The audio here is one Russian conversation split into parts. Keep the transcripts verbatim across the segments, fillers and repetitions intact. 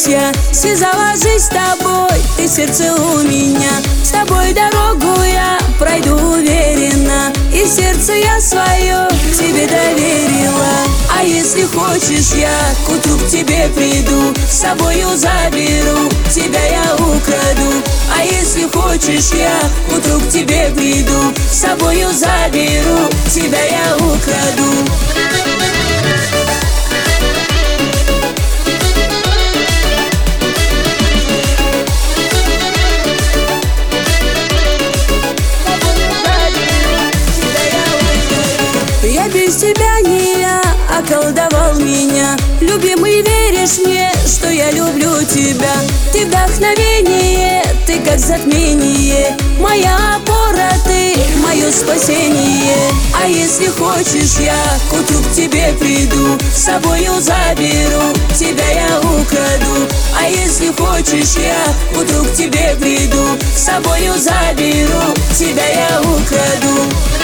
я связала жизнь с тобой, ты сердце у меня. С тобой дорогу я пройду уверенно, и сердце я свое тебе доверила. А если хочешь, я к утру к тебе приду, с собою заберу, тебя я украду. А если хочешь, я к утру к тебе приду, с собою заберу, тебя я украду. Я без тебя не я, околдовал меня. Любимый, веришь мне, что я люблю тебя? Ты вдохновение, ты как затмение, моя опора, ты мое спасение. А если хочешь, я к утру к тебе приду, с собою заберу, тебя я украду. А если хочешь, я к утру к тебе приду, с собою заберу, тебя я украду.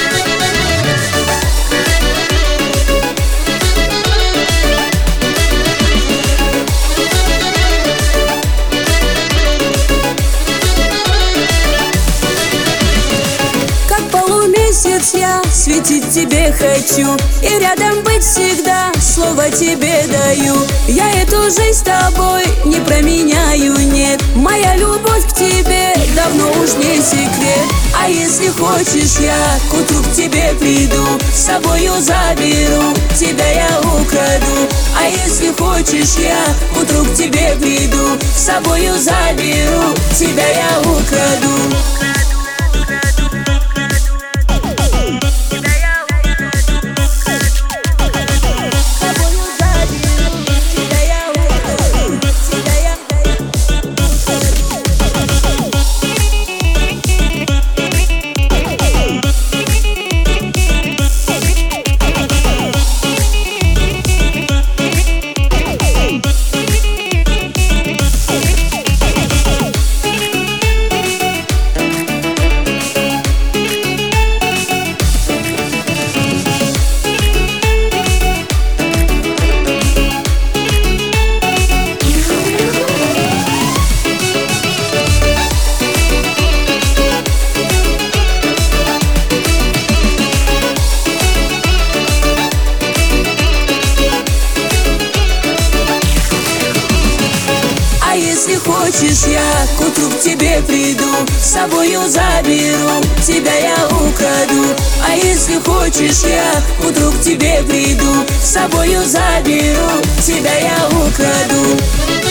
Я светить тебе хочу и рядом быть всегда, слово тебе даю. Я эту жизнь с тобой не променяю, нет. Моя любовь к тебе давно уж не секрет. А если хочешь, я к утру к тебе приду, с собою заберу, тебя я украду. А если хочешь, я к утру к тебе приду, с собою заберу, тебя я украду. Если хочешь, я к утру к тебе приду, с собою заберу, тебя я украду. А если хочешь, я к утру к тебе приду, с собою заберу, тебя я украду.